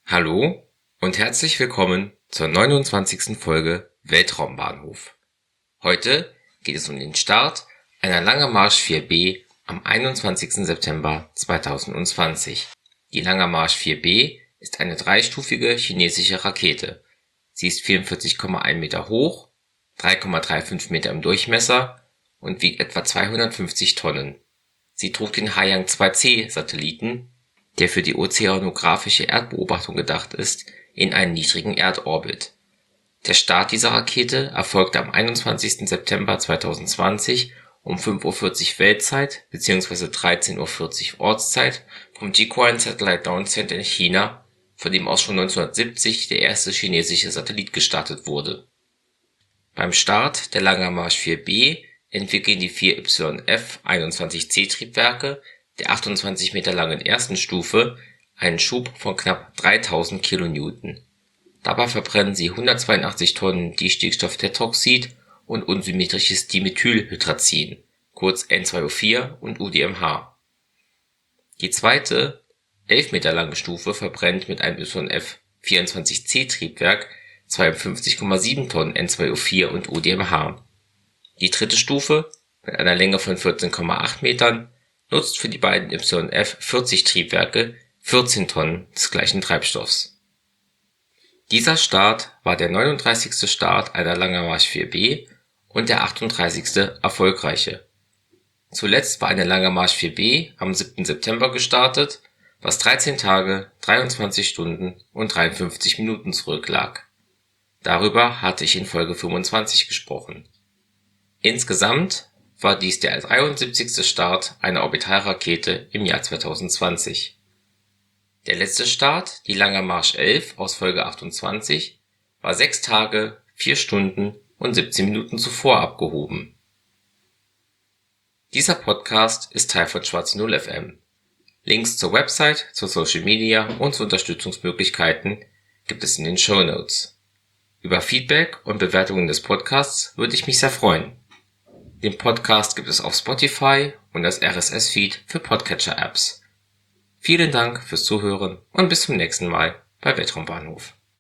Hallo und herzlich willkommen zur 29. Folge Weltraumbahnhof. Heute geht es um den Start einer Lange Marsch 4B am 21. September 2020. Die Lange Marsch 4B ist eine dreistufige chinesische Rakete. Sie ist 44,1 Meter hoch, 3,35 Meter im Durchmesser und wiegt etwa 250 Tonnen. Sie trug den Haiyang 2C-Satelliten, der für die ozeanografische Erdbeobachtung gedacht ist, in einen niedrigen Erdorbit. Der Start dieser Rakete erfolgte am 21. September 2020 um 5:40 Uhr Weltzeit bzw. 13:40 Uhr Ortszeit vom Jiuquan Satellite Launch Center in China, von dem aus schon 1970 der erste chinesische Satellit gestartet wurde. Beim Start der Lange Marsch 4B entwickeln die 4 YF-21C-Triebwerke der 28 Meter langen ersten Stufe einen Schub von knapp 3000 kN. Dabei verbrennen sie 182 Tonnen Distickstofftetroxid und unsymmetrisches Dimethylhydrazin, kurz N2O4 und UDMH. Die zweite, 11 Meter lange Stufe verbrennt mit einem YF-24C-Triebwerk 52,7 Tonnen N2O4 und UDMH. Die dritte Stufe, mit einer Länge von 14,8 Metern, nutzt für die beiden YF-40-Triebwerke 14 Tonnen des gleichen Treibstoffs. Dieser Start war der 39. Start einer Lange Marsch 4B und der 38. erfolgreiche. Zuletzt war eine Lange Marsch 4B am 7. September gestartet, was 13 Tage, 23 Stunden und 53 Minuten zurücklag. Darüber hatte ich in Folge 25 gesprochen. Insgesamt war dies der 73. Start einer Orbitalrakete im Jahr 2020. Der letzte Start, die Lange Marsch 11 aus Folge 28, war 6 Tage, 4 Stunden und 17 Minuten zuvor abgehoben. Dieser Podcast ist Teil von Schwarze Null FM. Links zur Website, zu Social Media und zu Unterstützungsmöglichkeiten gibt es in den Shownotes. Über Feedback und Bewertungen des Podcasts würde ich mich sehr freuen. Den Podcast gibt es auf Spotify und als RSS-Feed für Podcatcher-Apps. Vielen Dank fürs Zuhören und bis zum nächsten Mal bei Weltraumbahnhof.